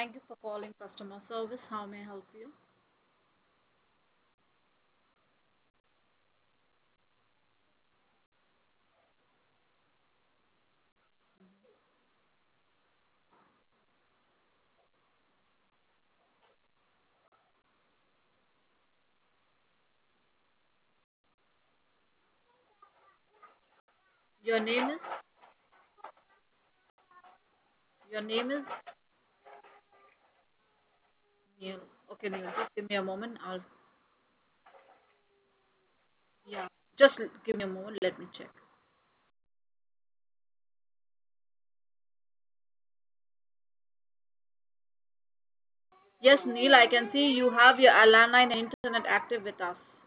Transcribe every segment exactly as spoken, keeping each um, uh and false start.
Thank you for calling customer service. How may I help you? Your name is? Your name is Neil. Okay, Neil, just give me a moment. I'll, yeah, just l- give me a moment. Let me check. Yes, Neil, I can see you have your landline internet active with us.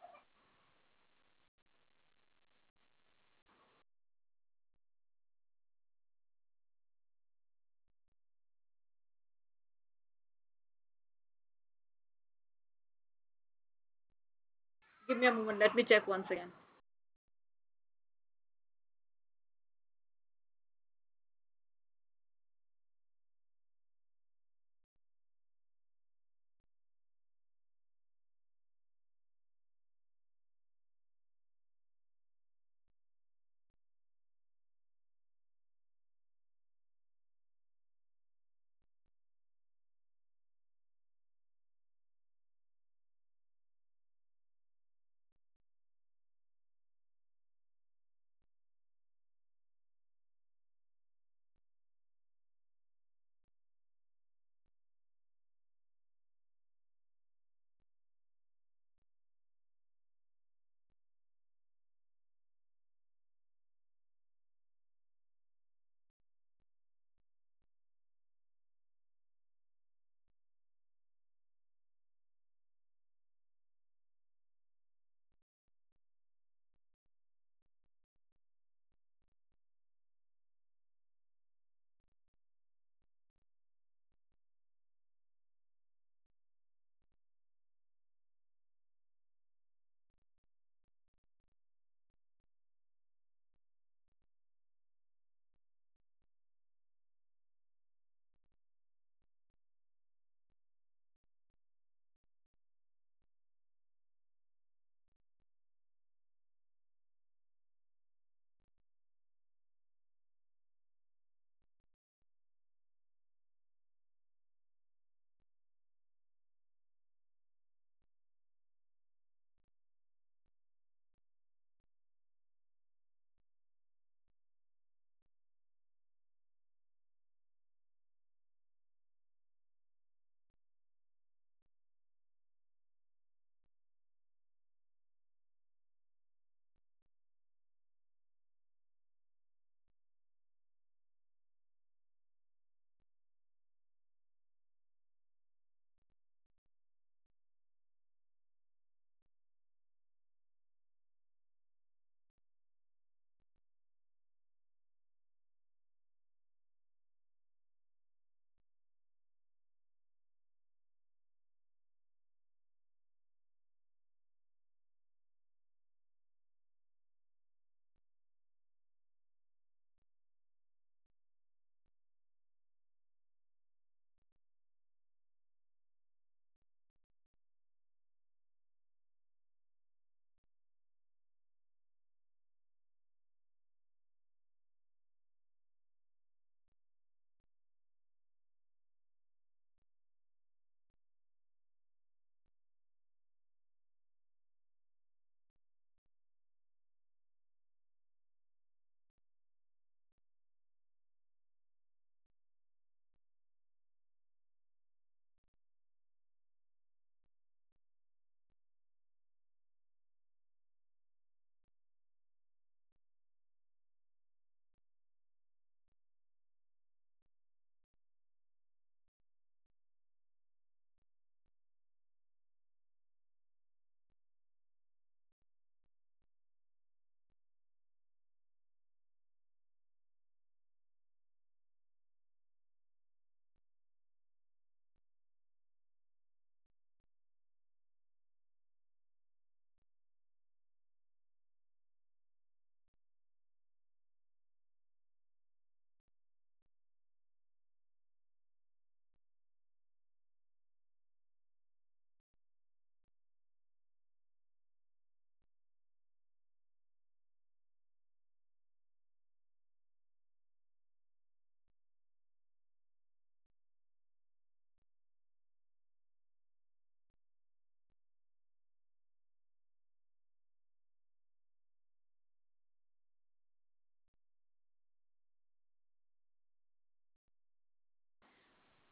Give me a moment. Let me check once again.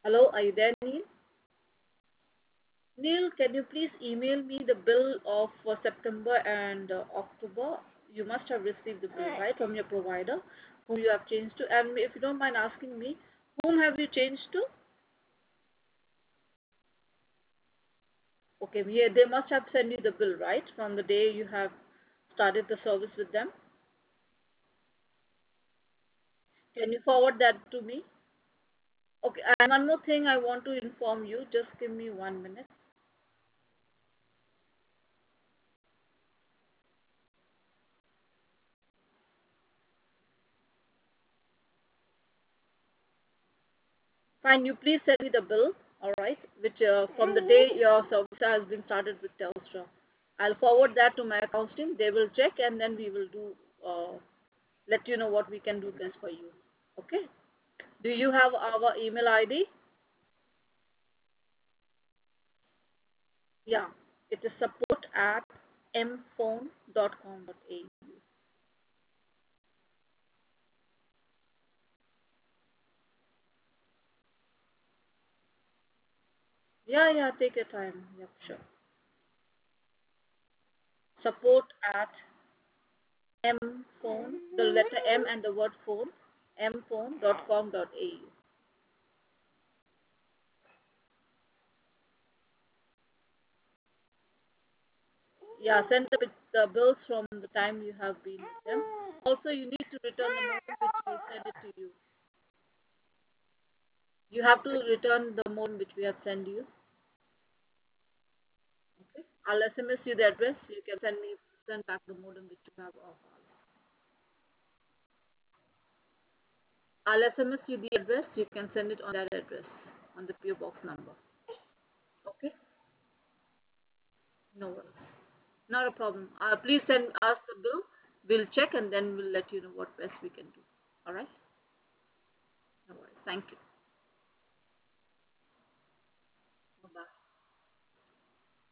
Hello, are you there, Neil? Neil, can you please email me the bill of uh, September and uh, October? You must have received the bill, right, from your provider, whom you have changed to. And if you don't mind asking me, whom have you changed to? Okay, yeah, they must have sent you the bill, right, from the day you have started the service with them. Can you forward that to me? Okay, and one more thing I want to inform you. Just give me one minute. Fine, you please send me the bill, all right, which uh, from the day your service has been started with Telstra. I'll forward that to my accounts team. They will check and then we will do, uh, let you know what we can do best for you. Okay. Do you have our email I D? Yeah, it is support at mphone dot com dot a u. Yeah, yeah, take your time. Yep, sure. Support at mphone, the letter M and the word phone, mphone dot com dot a u. Yeah, send the, the bills from the time you have been with them. Also, you need to return the modem which we sent it to you. You have to return the modem which we have sent you. Okay. I'll S M S you the address. You can send me send back the modem which you have of ours. I'll S M S you the address. You can send it on that address on the P O box number. Okay. No worries. Not a problem. Uh, please send us the bill. We'll check and then we'll let you know what best we can do. All right. No worries. Thank you.